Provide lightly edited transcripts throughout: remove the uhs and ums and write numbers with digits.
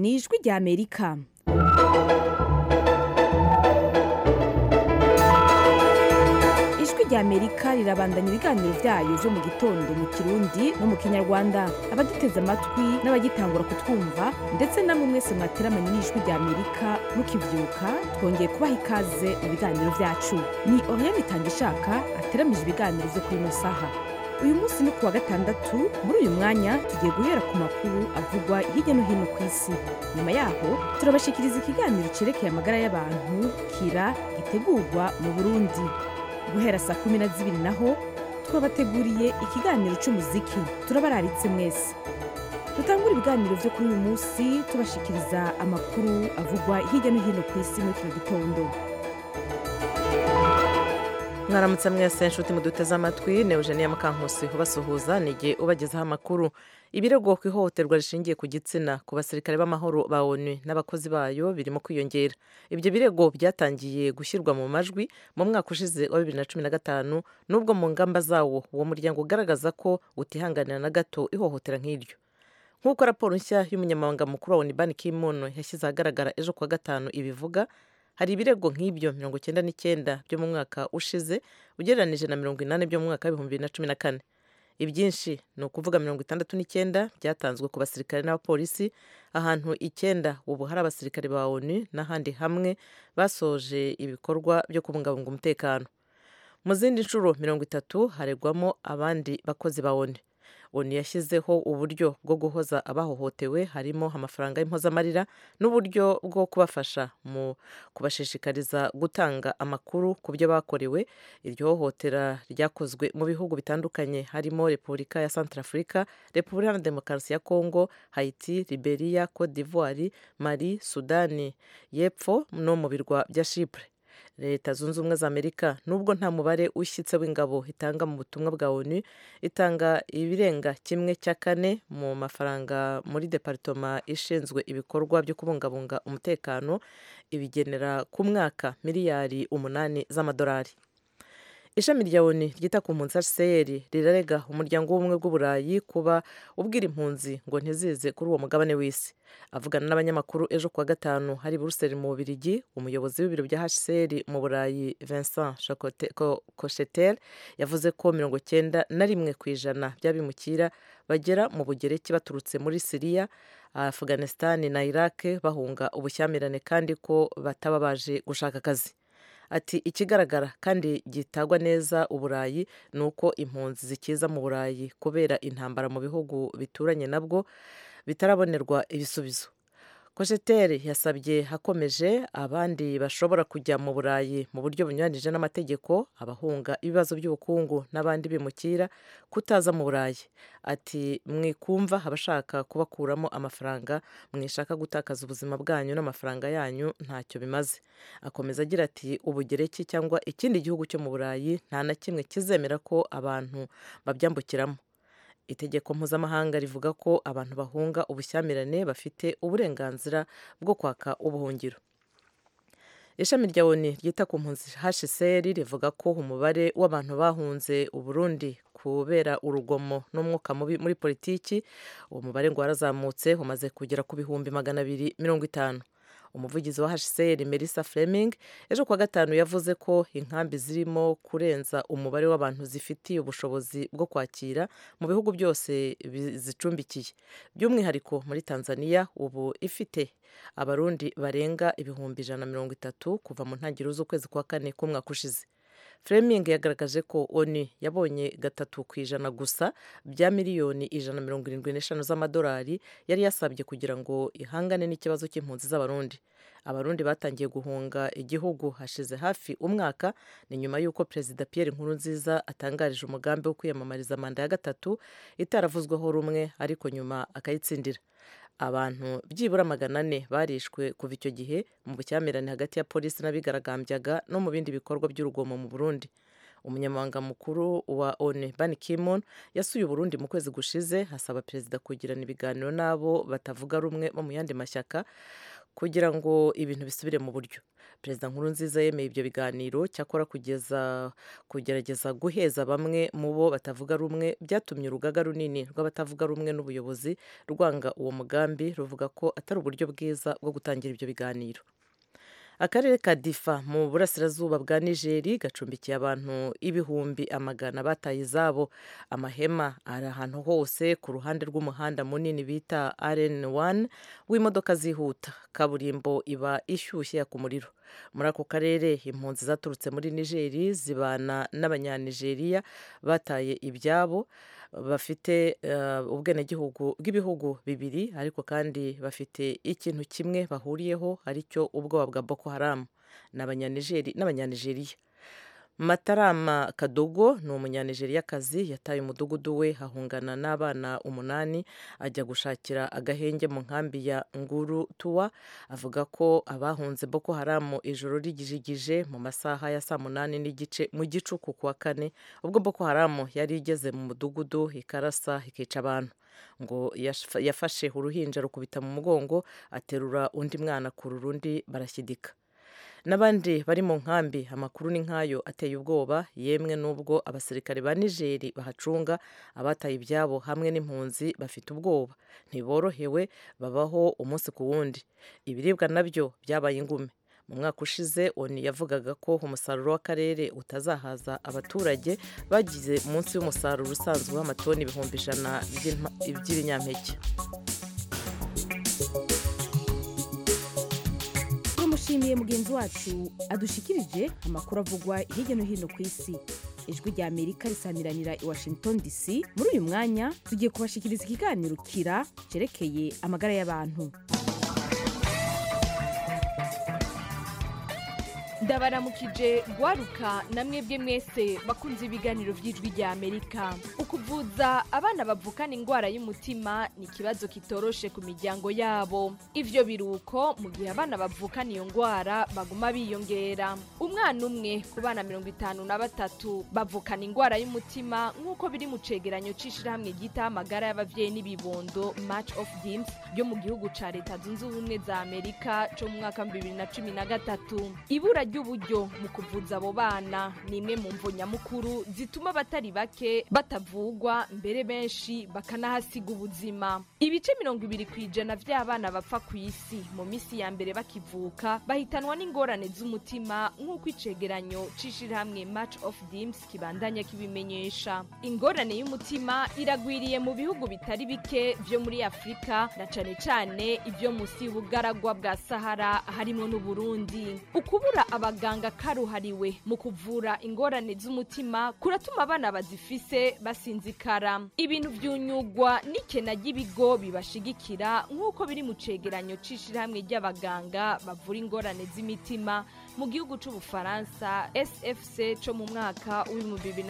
ni ijwi rya Amerika. Ijwi rya Amerika rirabandanya ibiganiro byayo byo mu gitondo mu Kirundi no mu Kinyarwanda. Abaduteze amatwi n'abagitangura kutwumva ndetse namwe mwese mwateramanye n'ijwi rya Amerika mukivyuka, twongeye kubaha ikaze mu biganiro byacu. Ni Oriane Tangishaka ateramije ibiganiro byo kuri ino saha. Uyu munsi ni kuwa gatandatu. Muri uyu mwanya tugiye guhera ku makuru avugwa hirya no hino ku isi. Nyuma yaho turabashikiriza ikiganiro cerekeye amagara y'abantu kira gitegurwa mu Burundi. Guhera saa 12 naho twabateguriye ikiganiro cy'umuziki. Turabararitse mwese. Dutangura ibiganiro byo kuri uyu munsi tubashikiriza amakuru avugwa hirya no hino ku isi muri kino gitondo. Mwaramutse mwese nshuti muduteze amatwi, ni Eugenia Mukankusi ubasuhuza nige ubagezaho amakuru. Ibirego ku ihohoterwa rishingiye ku gitsina ku basirikare b'amahoro ba ONU n'abakozi bayo birimo kwiyongera. Ibyo birego byatangiye gushyirwa mu majwi mu mwaka ushize wa 2015 nubwo mu ngamba zawo uwo muryango ugaragaza ko utihanganira na gato ihohotera nk'iryo. Nk'uko raporo nshya y'umunyamabanga mukuru wa ONU Ban Ki-moon yashyize ahagaragara ejo kuwa gatanu ibivuga, hari ibirego nk'ibyo 99 byo mu mwaka ushize ugereranije na 80 byo mu mwaka wa 2014. Ibyinshi ni ukuvuga 69 byatanzwe ku basirikare n'abapolisi, ahantu 9 ubu hari abasirikare ba ONU n'ahandi hamwe basoje ibikorwa byo kubungabunga umutekano. Mu zindi nshuro 30 haregwamo abandi bakozi ba ONU. ONU yashyizeho uburyo bwo guhoza abahohotewe, harimo amafaranga y'impozamarira n'uburyo bwo kubafasha mu kubashishikariza gutanga amakuru ku byo bakorewe. Iryo hohotera ryakozwe mu bihugu bitandukanye harimo Repubulika ya Centrafrica, Repubulika ya Demokarasi ya Congo, Haiti, Liberia, Cote d'Ivoire, Mali, Sudani y'Epfo no mu birwa bya Chypre. Leta Zunze Ubumwe za Amerika nubwo nta mubare ushyitse w'ingabo itanga mu butumwa bwa ONU, itanga ibirenga 1/4 mu mafaranga muri departoma ishinzwe ibikorwa byo kubungabunga umutekano, ibigenera ku mwaka miliyari 8 z'amadolari. Ishami rya ONU ryita ku mpunzi HCR rirarega umuryango w'ubumwe bw'Uburayi kuba ubwira impunzi ngo ntizize kuri uwo mugabane w'isi. Avugana n'abanyamakuru ejo kuwa gatanu hari Brussels mu Bubiligi, umuyobozi w'ibiro bya HCR mu Burayi Vincent Cochetel yavuze ko 91% by'abimukira bagera mu Bugereki baturutse muri Syria, Afghanistan na Iraq bahunga ubushyamirane kandi ko bataba baje gushaka akazi. Ati ikigaragara kandi gitagwa neza Uburayi ni uko impunzi zikiza mu Burayi kubera intambara mu bihugu bituranye nabwo bitarabonerwa ibisubizo. Cochetel yasabye hakomeje abandi bashobora kujya mu Burayi mu buryo bunyuranije n'amategeko, abahunga ibibazo by'ubukungu n'abandi bimukira kutaza mu Burayi. Ati mwikumva abashaka kubakuramo amafaranga, mwishaka gutakaza ubuzima bwanyu n'amafaranga yanyu ntacyo bimaze. Akomeza agira ati Ubugereki cyangwa ikindi gihugu cyo mu Burayi nta na kimwe kizemera ko abantu babyambukiramo. Itegeko mpuzamahanga rivuga ko abantu bahunga ubushyamirane bafite uburenganzira bwo kwaka ubuhungiro. Ishami rya ONU ryita ku mpunzi HCR rivuga ko umubare w'abantu bahunze Uburundi kubera urugomo n'umwuka mubi muri politiki, uwo mubare ngo warazamutse umaze kugera ku bihumbi 250. Umuvugizi wa HCR Melissa Fleming ejo kuwa gatanu yavuze ko inkambi zirimo kurenza umubare w'abantu zifitiye ubushobozi bwo kwakira mu bihugu byose zicumbikiye. By'umwihariko muri Tanzania ubu ifite abarundi barenga ibihumbi 130 kuva mu ntangiriro z'ukwezi kwa 4 k'umwaka ushize. Fleming yagaragaje ko ONU yabonye 3% gusa bya miliyoni 175 z'amadolari yari yasabye kugira ngo ihangane n'ikibazo cy'impunzi z'abarundi. Abarundi batangiye guhunga igihugu hashize hafi umwaka, ni nyuma y'uko Perezida Pierre Nkurunziza atangarije umugambi wo kwiyamamariza manda ya gatatu itaravuzweho rumwe ariko nyuma akayitsindira. Abantu byibura 400 barishwe kuva icyo gihe mu bucyamirane hagati ya polisi n'abigaragambyaga no mu bindi bikorwa by'urugomo mu Burundi. Umunyamabanga mukuru wa ONU Ban Ki-moon yasuye Burundi mu kwezi gushize, hasaba perezida kugirana ibiganiro nabo batavuga rumwe bo mu yandi mashyaka kugira ngo ibintu bisubire mu buryo. Perezida Nkurunziza yemeye ibyo biganiro, cyakora kugerageza guheza bamwe mu bo batavuga rumwe byatumye urugaga runini rw'abatavuga rumwe n'ubuyobozi rwanga uwo mugambi, ruvuga ko atari uburyo bwiza bwo gutangira ibyo biganiro. Akarere ka Difa mu burasirazuba bwa Nigeri gacumbikiye abantu ibihumbi amagana bataye izabo. Amahema ari ahantu hose ku ruhande rw'umuhanda munini bita RN1 w'imodoka zihuta. Kaburimbo iba ishyushye ku muriro. Muri ako karere impunzi zaturutse muri Nigeri zibana n'abanyanigeriya bataye ibyabo, bafite ubwenegihugu bw'ibihugu bibiri, ariko kandi bafite ikintu kimwe bahuriyeho, aricyo ubwoba bwa Boko Haram. n'abanyanigeriya. Matarama Kadogo ni umunyanigeriakazi yataye umudugudu we ahungana n'abana 8 ajya gushakira agahenge mu nkambi ya Nguru Tuwa. Avuga ko abahunze Boko Haram ijoro rigijigije mu masaha ya 8:30 mu gicuku kuwa 4, ubwo Boko Haram yari igeze mu mudugudu ikarasa ikica abantu. Ngo yafashe uruhinja rukubita mu mugongo, aterura undi mwana ku rurundi barashyidika. N'abandi bari mu nkambi amakuru ni nkayo ateye ubwoba, yemwe nubwo abasirikare ba Nigeri bahacunga, abataye ibyabo hamwe n'impunzi bafite ubwoba, ntiborohewe, babaho umunsi ku wundi. Ibiribwa nabyo byabaye ingume. Mu mwaka ushize ONU yavugaga ko umusaruro w'akarere utazahaza abaturage, bagize munsi y'umusaruro usanzwe w'amatoni 100,000 by'ibinyampeke. Tumushimiye mugenzi wacu adushikirije amakuru avugwa hirya no hino ku isi. Ijwi rya Amerika risamiranira i Washington DC. Muri uyu mwanya tugiye kubashikiriza ikiganiro kira cerekeye amagara y'abantu. Ndabaramukije gwaruka namwebwe mwese bakunze ibiganiro by'Ijwi rya Amerika. Ukuvuza abana bavukana ingwara y'umutima ni kibazo kitoroshe ku miryango yabo. Ivyo biruko mu gihe abana bavukana iyo ngwara baguma biyongera. Umwana umwe ku bana 53 bavukana ingwara y'umutima, nk'uko biri mu cegeranyo c'ishirahamwe gita amagara y'abavyeyi n'ibibondo March of Dimes byo mu gihugu ca Leta Zunze Ubumwe za Amerika cyo mu mwaka 2013. Ibura ry'uburyo mu kuvuza abo bana ni imwe mu mvo nyamukuru zituma batari bake batavugwa, mbere benshi bakanahasiga ubuzima. Ibice 20% vy'abana bapfa ku isi mu misi ya mbere bakivuka bahitanwa n'ingorane z'umutima, nk'uko icegeranyo c'ishirahamwe March of Dimes kibandanya kibimenyesha. Ingorane y'umutima iragwiriye mu bihugu bitari bike vyo muri Afrika, na cane cane ivyo musi y'ubugaragwa bwa Sahara harimo n'u Burundi. Ukubura abaganga karuhariwe mu kuvura ingorane z'umutima kuratuma abana bazifise basinzikara. Ibintu vyunyugwa n'ikena ry'ibigo bibashigikira, nk'uko biri mu cegeranyo c'ishirahamwe ry'abaganga bavura ingorane z'imitima mu gihugu c'Ubufaransa SFC cyo mu mwaka wa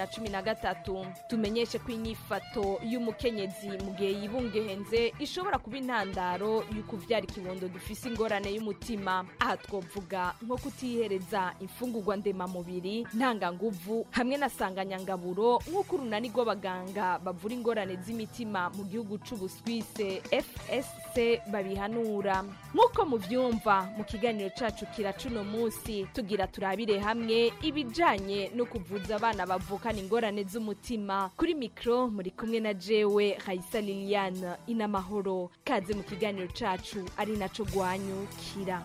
2013. Tumenyeshe ko inyifato y'umukenyezi mu gihe yibungehenze ishobora kuba intandaro y'ukuvyara ikibondo gifise ingorane y'umutima. Aha twovuga nko kutihereza imfungurwa ndemamubiri, ntanganguvu hamwe na sanganyangaburo, nk'uko urunani rw'abaganga bavura ingorane z'imitima mu gihugu c'Ubuswise FSC babihanura. Nk'uko muvyumva mu kiganiro cacu kira cuno munsi, tugira turabire hamwe ibijanye no kuvuza abana bavukana ingorane z'umutima. Kuri mikro muri kumwe na jewe Raisa Liliane Inamahoro. Kaze mu kiganiro cacu ari naco gwanyu kira.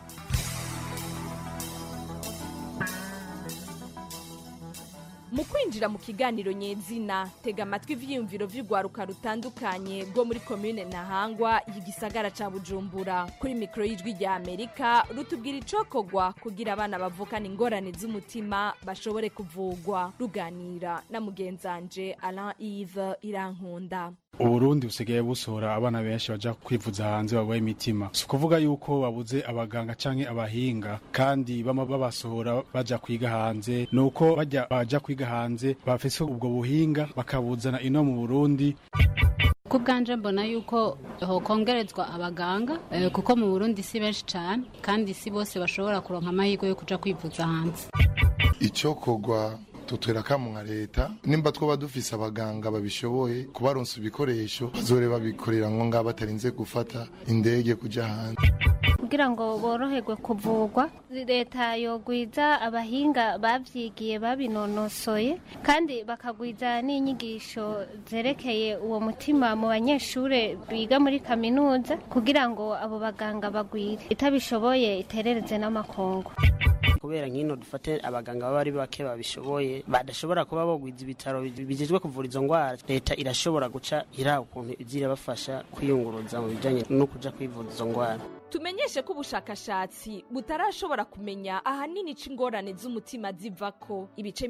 Mu kwinjira mu kiganiro nyezina, tega amatwi ivyiyumviro vy'ugwaruka rutandukanye rwo muri commune Ntahangwa y'igisagara ca Bujumbura. Kuri mikro y'Ijwi rya Amerika rutubwira icokogwa kugira abana bavukana ingorane z'umutima bashobore kuvugwa. Ruganira na mugenzanje Alain Yves Irankunda. Uburundi busigaye busohora abana benshi baja kwivuza hanze bagwaye imitima. Si kuvuga yuko babuze abaganga canke abahinga, kandi bama babasohora baja kwiga hanze, nuko baja kwiga hanze bafise ubwo buhinga bakabuzana ino mu Burundi. Kubganje mbona yuko hokongerezwa abaganga kuko mu Burundi si benshi cyane, kandi si bose bashobora kuronka amahirwe yo kuja kwivuza hanze. Icokogwa tutwera kamu leta nimba twoba dufise abaganga babishoboye kubaronsa ibikoresho bazore babikorera ngo ngaba batarinze gufata indege kuja hanze. kugira ngo boroherwe kuvurwa. Leta yogwiza abahinga bavyigiye babinonosoye kandi bakagwiza n'inyigisho zerekeye uwo mutima mu banyeshure biga muri kaminuza kugira ngo abo baganga bagwire, itabishoboye iterereze n'amakungu. Kubera nkino dufate abaganga baba ari bake babishoboye badashobora kuba bogwiza ibitaro bijejwe kuvura izo ngwara, leta irashobora guca ira ukuntu izira bafasha kwiyunguruza mu bijanye no kuja kwivuza izo ngwara. Tumenyeshe ko ubushakashatsi butarashobora kumenya ahanini c'ingorane z'umutima zivako. Ibice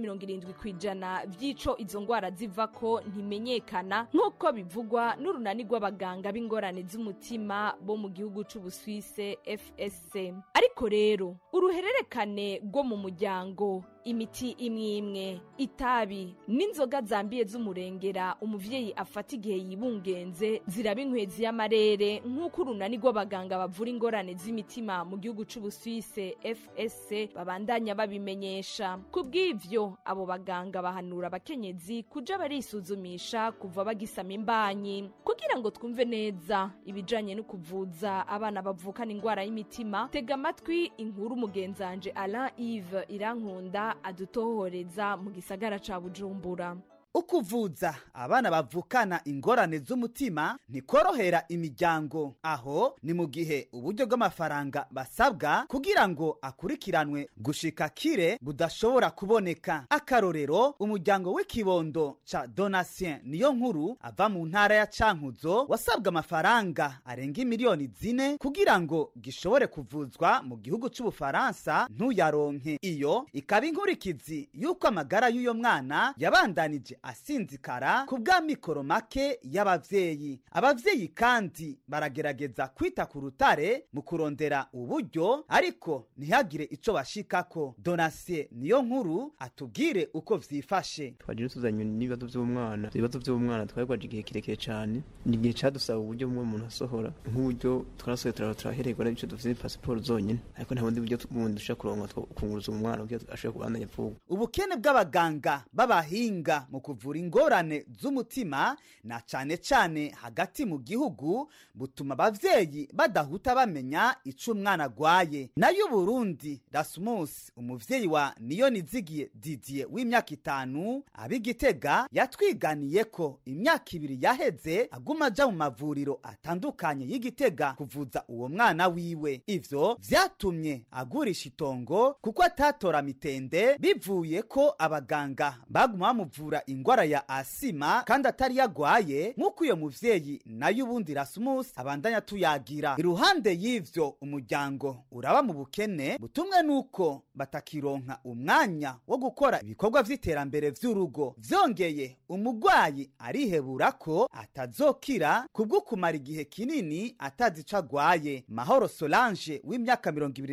70% vy'ico izo ngwara zivako ntimenyekana nk'uko bivugwa n'urunani rw'abaganga b'ingorane z'umutima bo mu gihugu c'Ubuswise FSC. Ariko rero uruhererekane rwo mu muryango, imiti imwe itabi n'inzoga zambiye z'umurengera umuvyeyi afata igihe yibungenze ziraba inkwezi y'amarere nk'uko urunani rw'abaganga bavura ingorane z'imitima mu gihugu c'Ubuswise FSC babandanya babimenyesha. Kubw'ivyo abo baganga bahanura abakenyezi kuja barisuzumisha kuva bagisama imbanyi kugira ngo twumve neza ibijanye no kuvuza abana bavukana ingwara y'imitima. Tega amatwi inkuru mugenzanje Alain Yves Irankunda adutohoreza mu gisagara ca Bujumbura. Ukuvuza abana bavukana ingorane z'umutima ntikorohera imiryango, aho ni mu gihe uburyo bw'amafaranga basabwa kugira ngo akurikiranwe gushika kire budashobora kuboneka. Akarorero, umuryango w'ikibondo ca Donatien Niyonkuru ava mu ntara ya Cankuzo wasabwa amafaranga arenga miliyoni 4 kugira ngo gishobore kuvuzwa mu gihugu c'Ubufaransa ntuyaronke. Iyo ikaba inkurikizi yuko amagara y'uyo mwana yabandanije asinzikara ku bwa mikoro make y'abavyeyi. Abavyeyi kandi baragerageza kwita ku rutare mu kurondera uburyo ariko ntihagire ico bashikako. Donatien Niyonkuru atubwire uko vyifashe. Twaje tuzanye n'ibibazo vy'umwana twagwaje igihe kirekire cyane, ni igihe cadusaba uburyo bumwe umuntu asohora nk'uburyo twarasohoye turahererwa n'ico dufite passport zonyene, ariko nta bundi buryo bundi dushaka kuronka kunguruza umwana kugira ashobore kubandanya vuba. Ubukene bw'abaganga b'abahinga mu kuvura ingorane z'umutima na cane hagati mu gihugu butuma abavyeyi badahuta bamenya ico umwana agwaye. Nayo Burundi, Rasmus umuvyeyi wa Niyonizigiye Didier w'imyaka 5 ab'Igitega yatwiganiye ko imyaka 2 yaheze aguma aja mu mavuriro atandukanye y'Igitega kuvuza uwo mwana wiwe. Ivyo vyatumye agurisha itongo kuko atatora mitende bivuye ko abaganga baguma bamuvura ingwara ya asima kandi atari yagwaye nk'uko uyo muvyeyi nayo ubundi Rasmus abandanya tuyagira. Iruhande y'ivyo umuryango uraba mu bukene butumwe nuko batakironka umwanya wo gukora ibikorwa vy'iterambere vy'urugo. Vyongeye umugwayi arihebura ko atazokira kubwo kumara igihe kinini atazi ico agwaye. Mahoro Solange w'imyaka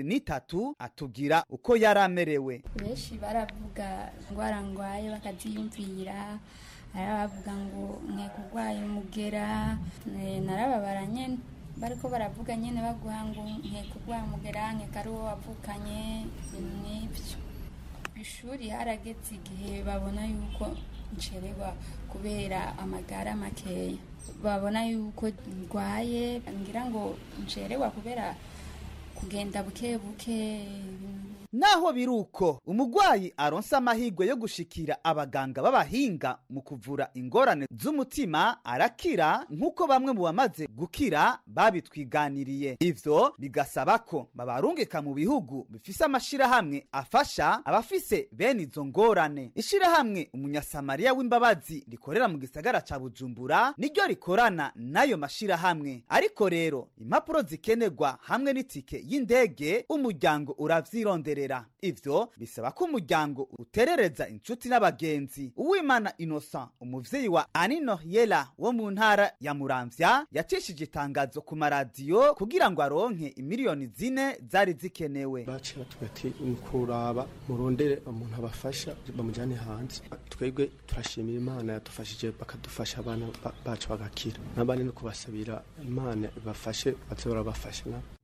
23 atubwira uko yaramerewe. Benshi baravuga ngwara ngwaye bakaziyumvira, arabavuga ngo nkekugwaye umugera, narababara nyene bariko baravuga nyene baguha ngo nkekugwaye umugera nkekari uwo wavukanye n'ivyo. Ishuri harageze igihe babona yuko ncererwa kubera amagara makeya, babona yuko ngwaye ngira ngo ncererwa kubera kugenda buke buke. Naho biruko umugwayi aronsa amahirwe yo gushikira abaganga b'abahinga mu kuvura ingorane z'umutima arakira nk'uko bamwe mu bamaze gukira babitwiganiriye. Ivyo bigasaba ko babarungika mu bihugu bifise amashirahamwe afasha abafise bene izo ngorane. Ishirahamwe Umunyasamariya w'imbabazi rikorera mu gisagara ca Bujumbura niryo rikorana nayo mashirahamwe. Ariko rero impapuro zikenerwa hamwe n'itike y'indege umuryango uravyirondera. Ivyo bisaba ko umuryango uterereza inshuti n'abagenzi. Uwimana Innocent umuvyeyi wa Anino Yela wo mu ntara ya Muramvya yacishije itangazo ku maradiyo kugira ngo aronke imiliyoni 4 zari zikenewe. Bace batugati kuraba murondere umuntu abafasha bamujane hanze. Twebwe turashimira Imana yadufashije bakadufasha abana bacu bagakira, nabane no kubasabira Imana bafashe bazora bafasha.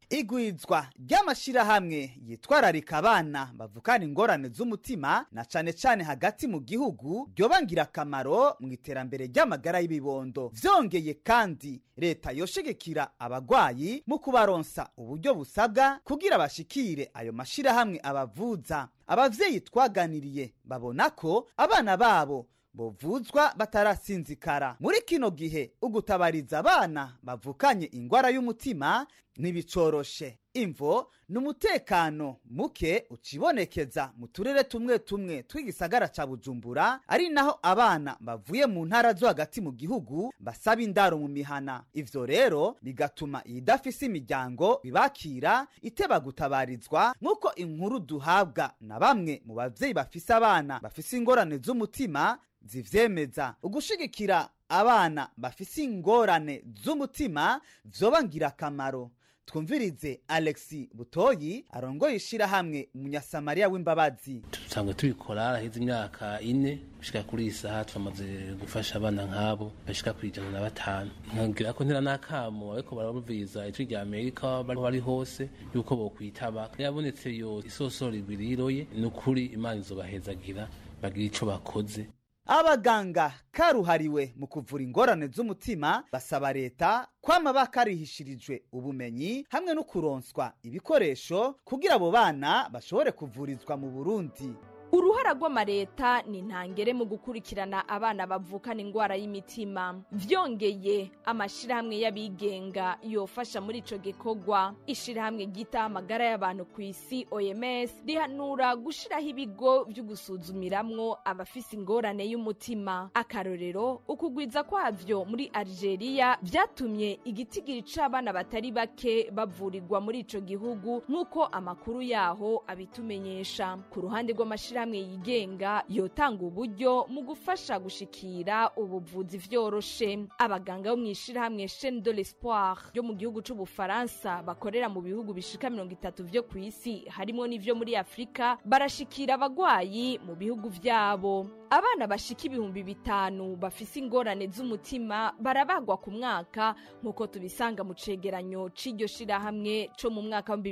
igwizwa ry'amashirahamwe yitwararika abana bavukana ingorane z'umutima na cane cane hagati mu gihugu ryoba ngirakamaro mu iterambere ry'amagara y'ibibondo. Vyongeye kandi leta yoshigikira abagwayi mu kubaronsa uburyo busabwa kugira bashikire ayo mashirahamwe abavuza. Abavyeyi twaganiriye babona ko abana babo bovuzwa batarasinzikara. Muri kino gihe ugutabariza abana bavukanye ingwara y'umutima ntibicoroshe. Imvo n'umutekano muke ucibonekeza mu turere tumwe tumwe tw'igisagara ca Bujumbura, ari naho abana bavuye mu ntara zo hagati mu gihugu basaba indaro mu mihana. Ivyo rero bigatuma idafise imiryango bibakira iteba gutabarizwa, nk'uko inkuru duhabwa na bamwe mu bavyeyi bafise abana bafise ingorane z'umutima zivyemeza. Ugushigikira abana bafise ingorane z'umutima vyoba ngirakamaro. Twumvirize Alexi Butoyi arongoye ishirahamwe Umunyasamariya w'imbabazi. Tusanzwe tubikora haheze imyaka 4 gushika kuri isaha twamaze gufasha abana nk'abo bashika kuri 105. Nkagira ko ntera nakamo ariko barabumviza ijwi rya Amerika bari hose yuko bokwitaba. Yabonetse yo isosoro igwiriroye n'ukuri Imana izobahezagira bagira ico bakoze. Abaganga karuhariwe mu kuvura ingorane z'umutima basaba leta kwama bakarihishirijwe ubumenyi hamwe no kuronswa ibikoresho kugira abo bana bashobore kuvurizwa mu Burundi. Uruhara rw'amareta ni ntangere mu gukurikirana abana bavukana ingwara y'imitima. Vyongeye amashirahamwe y'abigenga yofasha muri ico gikorwa. Ishirahamwe gita amagara y'abantu ku isi OMS rihanura gushiraho ibigo vyo gusuzumiramwo abafise ingorane y'umutima. Akarorero ukugwiza kwavyo muri Algeria vyatumye igitigiri c'abana batari bake bavurirwa muri ico gihugu, nk'uko amakuru yaho abitumenyesha. Ku ruhande rw'amashirahamwe yigenga yotanga uburyo mu gufasha gushikira ubuvuzi vyoroshe. Abaganga bo mwishirahamwe Chaîne de l'Espoir ryo mu gihugu c'Ubufaransa bakorera mu bihugu bishika 30 vyo kw'isi harimo n'ivyo muri Afrika barashikira abagwayi mu bihugu vyabo. Abana bashika 5,000 bafise ingorane z'umutima barabagwa ku mwaka, nkuko tubisanga mu cegeranyo c'iryo shirahamwe co mu mwaka wa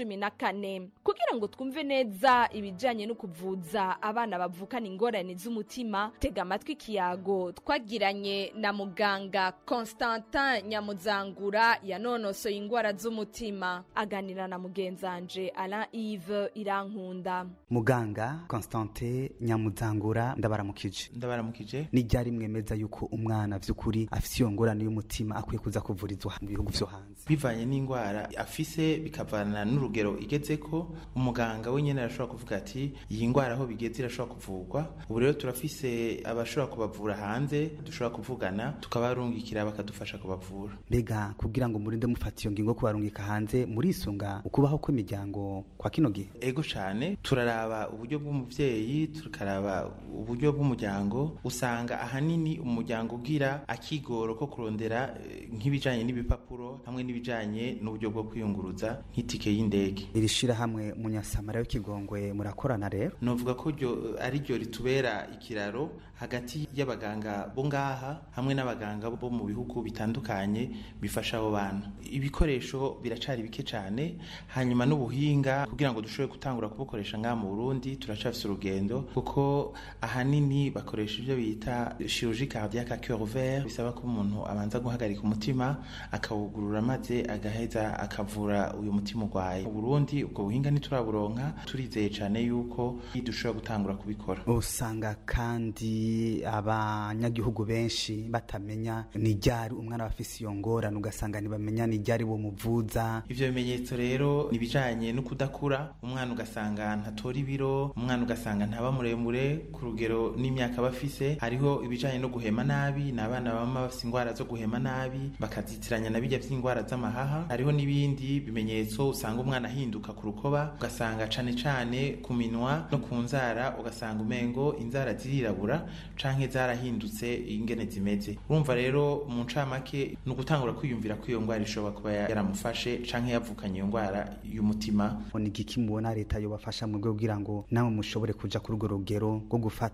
2014. Kugira ngo twumve neza ibijanye no kuvuza abana bavukana ingorane z'umutima, tega amatwi ikiyago twagiranye na muganga Constantin Nyamuzangura yanonosoye ingwara z'umutima, aganira na mugenzanje Alain Yves Irankunda. Muganga Constantin Nyamuzangura, ndabaramukije. Ni ryari mwemeza yuko umwana vy'ukuri afise iyo ngorane y'umutima akwiye kuza kuvurizwa mu bihugu vyo hanze? Bivanye n'ingwara afise bikavana n'urugero igezeko, umuganga wenyene arashobora kuvuga ati iyi ngwara aho bigeze irashobora kuvurwa. Ubu rero turafise abashobora kubavura hanze, dushobora kuvugana tukabarungikira bakadufasha kubavura. Mbega kugira ngo murinde mufata iyo ngingo kubarungika hanze murisunga ukubaho kw'imiryango kwa kino gihe? Ego cane, turaraba uburyo bw'umuvyeyi, tukaraba uburyo bw'umuryango. Usanga ahanini umuryango ugira akigoro ko kurondera nk'ibijanye n'ibipapuro hamwe n'ibijanye n'uburyo bwo kwiyunguruza nk'itike y'indege. Iri shirahamwe Umunyasamariya w'Ikigongwe murakorana rero? Novuga ko ari ryo ritubera ikiraro hagati y'abaganga bo ngaha hamwe n'abaganga bo mu bihugu bitandukanye bifasha abo bana. Ibikoresho biracari bike cane, hanyuma n'ubuhinga kugira ngo dushobore gutangura kubukoresha ngaha mu Burundi turacafise urugendo, kuko ahanini bakoresha ibyo bita chirurgie cardiaque à cœur ouvert, bisaba ko umuntu abanza guhagarika umutima akawugurura maze agaheza akavura uyu mutima urwaye. Mu Burundi ubwo buhinga ntituraburonka, turizeye cane yuko dushobora gutangura kubikora. Usanga kandi abanyagihugu benshi batamenya ni ryari umwana bafise iyo ngorane, ugasanga ntibamenya ni ryari bo muvuza. Ivyo bimenyetso rero nibijanye no kudakura, umwana ugasanga ntatora ibiro, umwana ugasanga ntaba muremure ku rugero n'imyaka bafise. Hariho ibijanye no guhema nabi, n'abana bama bafise ingwara zo guhema nabi bakazitiranya na bijya vy'ingwara z'amahaha. Hariho n'ibindi bimenyetso usanga umwana ahinduka ku rukoba, ugasanga cane ku minwa no ku nzara, ugasanga umengo inzara zirirabura canke zarahindutse ingene zimeze. Urumva rero mu ncamake no gutangura kwiyumvira ko iyo ngwara ishobora kuba yaramufashe canke yavukanye iyo ngwara y'umutima. Ni giki mubona leta yo bafasha mu rwego kugira ngo namwe mushobore kuja kuri urwo rugero rwo gufata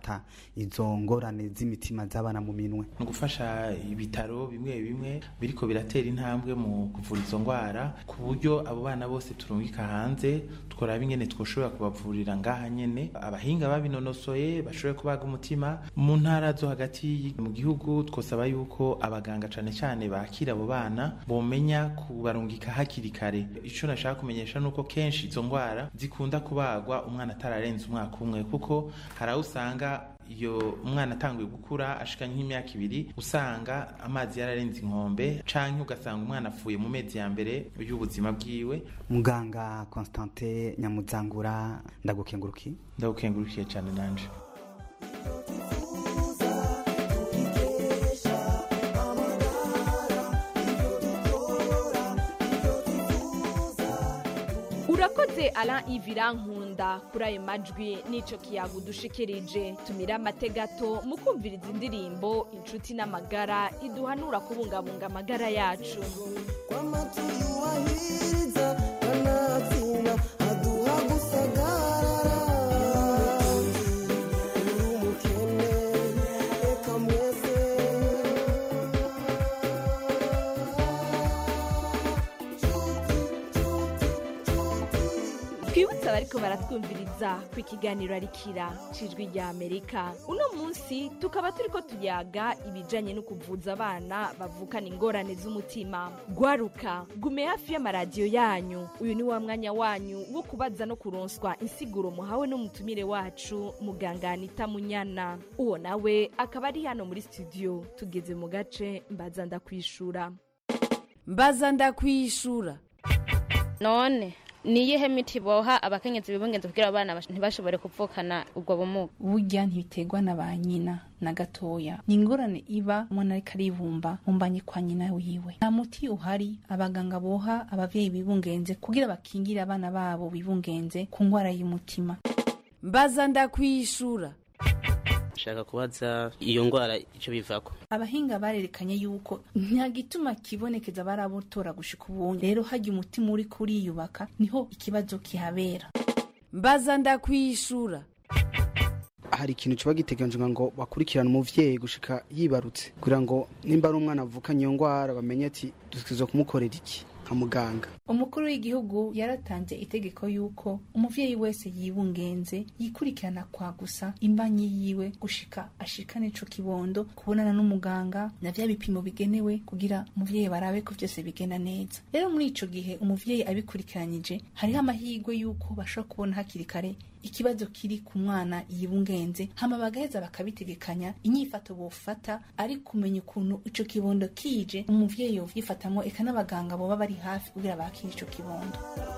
gufata izo ngorane z'imitima z'abana mu minwe? Ni gufasha ibitaro bimwe bimwe biriko biratera intambwe mu kuvura izo ngwara ku buryo abo bana bose turungika hanze tworaba ingene twoshobora kubavurira ngaha nyene, abahinga babinonosoye bashoboye kubaga umutima mu ntara zo hagati mu gihugu. Twosaba yuko abaganga cane cane bakira abo bana bomenya kubarungika hakiri kare. Ico nashaka kumenyesha nuko kenshi izo ngwara zikunda kubagwa umwana atararenza umwaka umwe, kuko haraho usanga iyo umwana atanguye gukura ashika nk'imyaka 2 usanga amazi yararenze inkombe, canke ugasanga umwana apfuye mu mezi ya mbere y'ubuzima bwiwe. Muganga Constantin Nyamuzangura, ndagukengurukiye cyane nanje. urakoze Alain Ivirankunda kuri ayo majwi n'ico kiyago dushikirije. Tumira amategato mu kumviriza indirimbo inshuti n'amagara iduhanura kubungabunga amagara yacu. Twibutsa bariko baratwumviriza ku ikiganiro Arikira cijwi rya Amerika. Uno munsi tukaba turiko tuyaga ibijanye no kuvuza abana bavukana ingorane z'umutima. Gwaruka gume hafi y'amaradiyo yanyu. Uyu ni wa mwanya wanyu wo kubaza no kuronswa insiguro muhawe n'umutumire wacu muganga Anita Munyana. Uwo nawe akaba ari hano muri studio. Tugeze mu gace mbaza ndakwishura. Mbaza ndakwishura. None niyihe miti boha abakenyezi bibungenze kugira abana ntibashobore kuvukana ubwo bumuga? Burya ntibiterwa na ba nyina na gatoya, ni ingorane iba umuntu ariko aribumba mumbanye kwa nyina wiwe. Nta muti uhari abaganga boha abavyeyi bibungenze kugira bakingire abana babo bibungenze ku ngwara y'umutima. Mbaza ndakwishura. Shaka kubaza iyo ngwara ico bivako. Abahinga barerekanye yuko nta gituma kibonekeza barabutora gushika ubundi. Rero hajya umutima uri kuriyubaka niho ikibazo kihabera. Mbaza ndakwishura. Hari ikintu kiba giteganijwe ngo bakurikirane umuvyeyi gushika yibarutse kugira ngo nimba ari umwana avukanye iyo ngwara bamenye ati dusikizo kumukorera iki muganga. Umukuru w'igihugu yaratanze itegeko yuko umuvyeyi wese yibungenze yikurikirana kwa gusa imbanyi yiwe gushika ashikane ico kibondo kubonana n'umuganga na vya bipimo bigenewe kugira umuvyeyi barabe ko vyose bigenda neza. Rero muri ico gihe umuvyeyi abikurikiranyije hariho amahirwe yuko bashobora kubona hakiri kare ikibazo kiri ku mwana yibungenze, hama bagaheza bakabitegekanya inyifato bofata ari kumenya ukuntu ico kibondo kije umuvyeyi yovyifatamwo, eka n'abaganga boba bari hafi kugira bakire ico kibondo.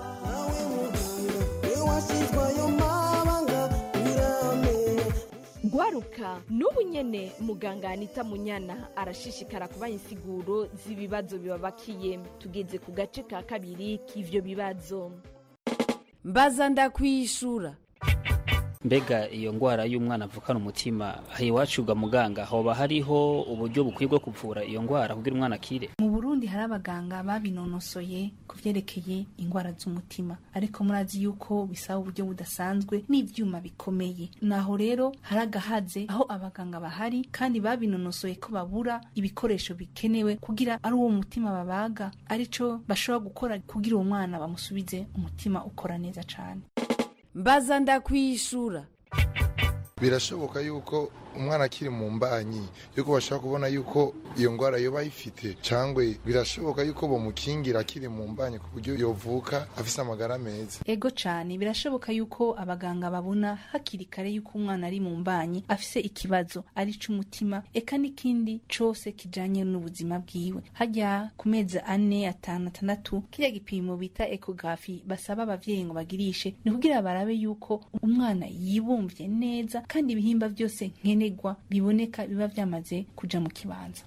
Gwaruka n'ubu nyene muganga Anita Munyana arashishikara kubaha insiguro z'ibibazo bibabakiye. Tugeze ku gace ka kabiri k'ivyo bibazo. Mbaza ndakwishura. Mbega iyo ngwara y'umwana avukana umutima iwacu bwa muganga hoba hariho uburyo bukwiye bwo kuvura iyo ngwara kugira umwana akire? Mu Burundi hari abaganga babinonosoye kuvyerekeye ingwara z'umutima, ariko murazi yuko bisaba uburyo budasanzwe n'ivyuma bikomeye. Naho rero haragahaze aho abaganga bahari kandi babinonosoye ko babura ibikoresho bikenewe kugira ari uwo mutima babaga arico bashobora gukora kugira uwo mwana bamusubize umutima ukora neza cane. Mbaza ndakwishura. Birashoboka yuko umwana akiri mu mbanyi yuko bashaka kubona yuko iyo ngwara yoba ifite, cangwe birashoboka yuko bomukingira akiri mu mbanyi ku buryo yovuka afise amagara meza? Ego cane birashoboka yuko abaganga babona hakiri kare yuko umwana ari mu mbanyi afise ikibazo ari c'umutima, eka n'ikindi cose kijanye n'ubuzima bwiwe. Hajya ku mezi 4, 5, 6 kiriya gipimo bita ecography basaba abavyeyi ngo bagirishe ni kugira barabe yuko umwana yibumvye neza kandi ibihimba byose nkenegwa biboneka biba vyamaze kuja mu kibanza.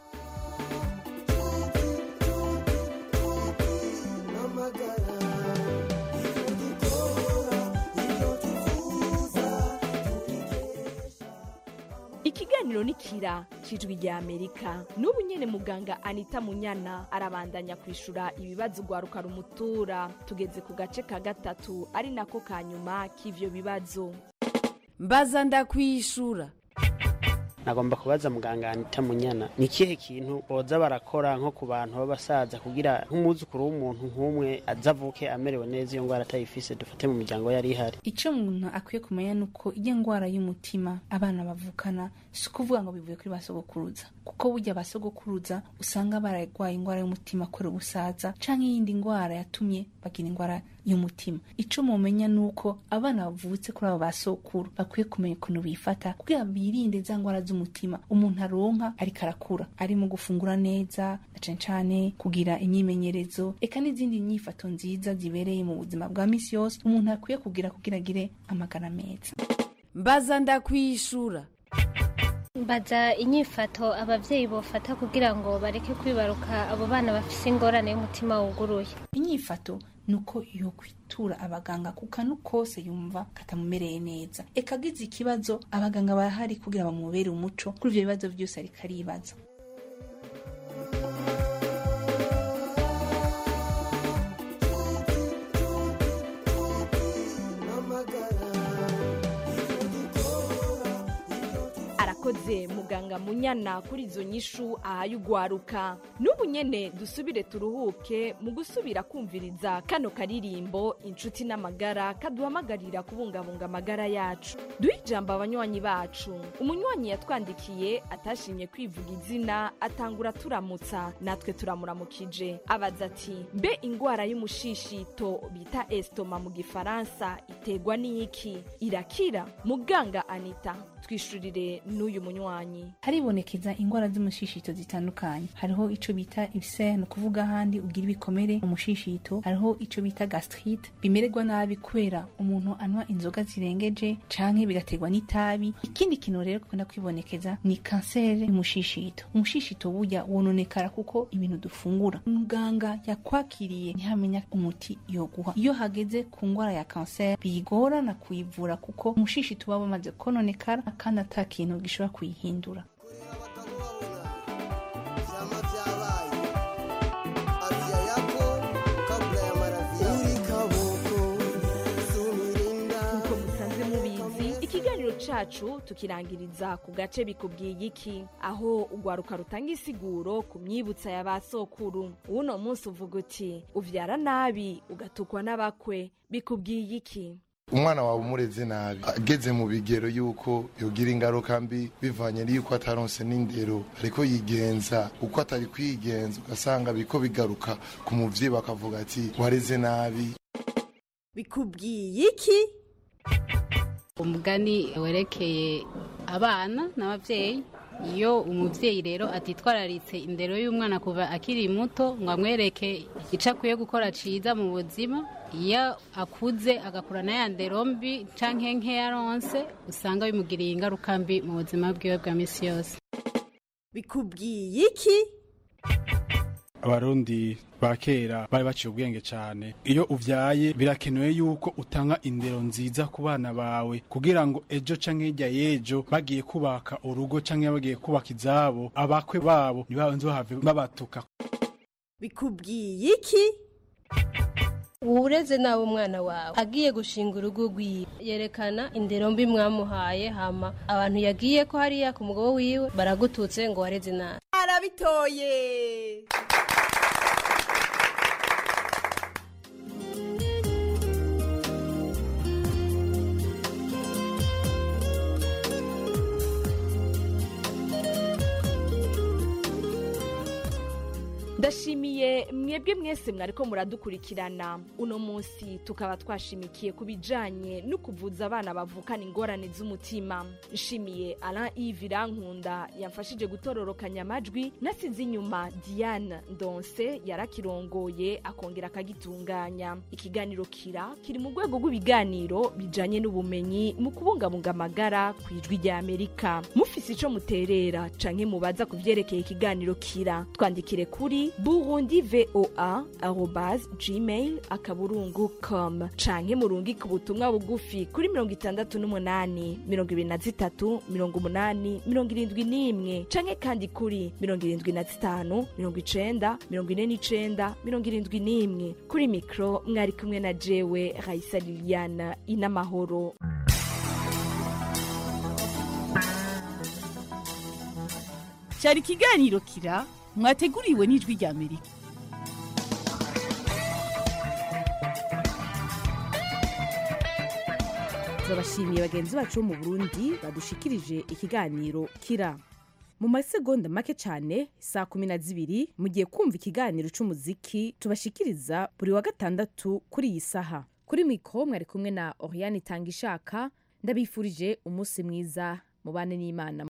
Ikiganiro nikira cijwi rya Amerika. N'ubu nyene muganga Anita Munyana arabandanya kwishura ibibazo gwaruka rumutura. Tugeze ku gace ka gatatu ari nako kanyuma k'ivyo bibazo. mbaza ndakwishura. nagomba kubaza muganga Anita Munyana ni kihe kintu boza barakora nko ku bantu b'abasaza kugira nk'umuzukuru w'umuntu nk'umwe azavuke amerewe neza iyo ngwara atayifise dufate mu miryango yari ihari. Ico umuntu akwiye kumenya nuko iyo ngwara y'umutima abana bavukana si kuvuga ngo bivuye kuri basogokuruza, kuko burya basogokuruza usanga baragwaye ingwara y'umutima kuri ubusaza canke iyindi ngwara yatumye bagira ingwara y'umutima. Ico mumenya nuko abana bavutse kuri abo basokuru bakwiye kumenya ukuntu bifata kugira birinde za ngwara z'umutima umuntu aronka ariko arakura, ari mu gufungura neza na cane kugira imyimenyerezo eka n'izindi nyifato nziza zibereye mu buzima bwa misi yose umuntu akwiye kugira agire amagara meza. Mbaza ndakwishura. Mbaza inyifato abavyeyi bofata kugira ngo bareke kwibaruka abo bana bafise ingorane y'umutima wuguruye. Inyifato nuko yo kwitura abaganga kukanu kose yumva katamumereye neza. Ekagize ikibazo abaganga barahari kugira bamubere umuco kuri ivyo bibazo byose ariko aribaza. Arakoze muganga Munyana kuri izo nyishu ahayugwaruka. N'ubu nyene dusubire turuhuke mu gusubira kumviriza kano karirimbo inshuti n'amagara kaduhamagarira kubungabunga amagara yacu. Duhe ijambo abanywanyi bacu. Umunywanyi yatwandikiye atashimye kwivuga izina atangura turamutsa natwe turamuramukije. Abaza ati mbe ingwara y'umushishito bita estoma mu gifaransa itegwa n'iki? Irakira? Muganga Anita twishurire n'uyu munywanyi. Haribonekeza ingwara z'umushishito zitandukanye. Hariho ico bita ulcère no kuvuga handi ugira ibikomere umushishito. Hariho ico bita gastrite bimererwa nabi kwera umuntu anwa inzoga zirengeje canke bigategwa n'itabi. Ikindi kintu rero kwenda kwibonekeza ni kanseri y'umushishito. Umushishito burya wononekara kuko ibintu dufungura. Muganga yakwakiriye ntihamenya umuti yoguha. Iyo hageze ku ngwara ya kanseri bigorana kuyivura kuko umushishito waba umaze kononekara kandi ata kintu gishobora kuyihindura. Nkuko musanzwe mubizi ikiganiro cacu tukirangiriza ku gace bikubwiye iki, aho ugwaruka rutanga isiguro ku myibutsa ya basokuru. Uno munsi uvuga uti uvyara nabi ugatukwa n'abakwe, bikubwiye iki? Umwana wawe umureze nabi ageze mu bigero yuko yogira ingaruka mbi bivanye n'uko ataronse n'indero ariko yigenza uko atari kwigenza ugasanga biko bigaruka ku muvyeyi bakavuga ati wareze nabi. Bikubwiye iki? Umugani werekeye abana n'abavyeyi. Iyo umuvyeyi rero atitwararitse indero y'umwana kuva akiri muto ngo amwereke ico akwiye gukora ciza mu buzima, iyo akuze agakurana ya ndero mbi canke nke yaronse usanga bimugiriye ingaruka mbi mu buzima bwiwe bwa misi yose. Bikubwiye iki? Abarundi ba kera bari baciye ubwenge cyane. Iyo uvyaye birakenewe yuko utanga indero nziza ku bana bawe kugira ngo ejo canke hirya yejo bagiye kubaka urugo canke bagiye kubaka izabo abakwe babo ntibazohave babatuka. Bikubwiye iki? Ureze nawe umwana wawe agiye gushinga urugo rwiwe yerekana indero mbi mwamuhaye, hama abantu yagiye ko hariya ku mugabo wiwe baragututse ngo wareze nawe. Arabitoye. Ndashimiye mwebwe mwese mwariko muradukurikirana. Uno munsi tukaba twashimikiye kubijanye no kuvuza abana bavukana ingorane z'umutima. Nshimiye Alain Yves Irankunda yamfashije gutororokanya amajwi, nasize inyuma Diane Ndonse yarakirongoye akongera akagitunganya. Ikiganiro kiri mu rwego rw'ibiganiro bijanye n'ubumenyi mu kubungabunga amagara ku ijwi rya Amerika. Mufise ico muterera canke mubaza kuvyerekeye ikiganiro twandikire kuri burundivoa@gmail.com canke murungike ubutumwa bugufi kuri 68 23 80 71 canke kandi kuri 75 90 49 71. Kuri mikro mwari kumwe na jewe Raisa Liliana Inamahoro. cyari ikiganiro kira mwateguriwe n'ijwi rya Amerika. turabashimiye bagenzi bacu bo mu Burundi badushikirije ikiganiro kira. Mu masegonda make cyane saa 12 mugiye kumva ikiganiro c'umuziki tubashikiriza buri wa gatandatu kuri iyi saha. Kuri mikro mwari kumwe na Oriane Tangishaka, ndabifurije umunsi mwiza mubane n'Imana.